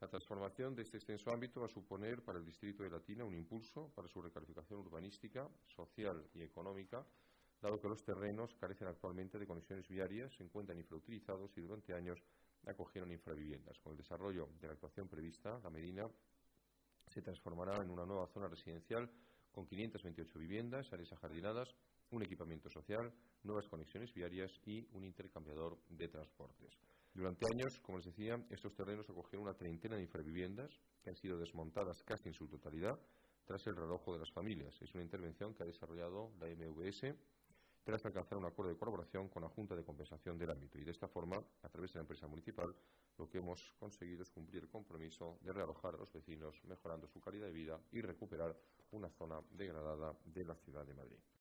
La transformación de este extenso ámbito va a suponer para el distrito de Latina un impulso para su recalificación urbanística, social y económica, dado que los terrenos carecen actualmente de conexiones viarias, se encuentran infrautilizados y durante años acogieron infraviviendas. Con el desarrollo de la actuación prevista, La Medina se transformará en una nueva zona residencial con 528 viviendas, áreas ajardinadas, un equipamiento social, nuevas conexiones viarias y un intercambiador de transportes. Durante años, como les decía, estos terrenos acogieron una treintena de infraviviendas que han sido desmontadas casi en su totalidad tras el realojo de las familias. Es una intervención que ha desarrollado la MVS tras alcanzar un acuerdo de colaboración con la Junta de Compensación del ámbito. Y de esta forma, a través de la empresa municipal, lo que hemos conseguido es cumplir el compromiso de realojar a los vecinos, mejorando su calidad de vida y recuperar una zona degradada de la ciudad de Madrid.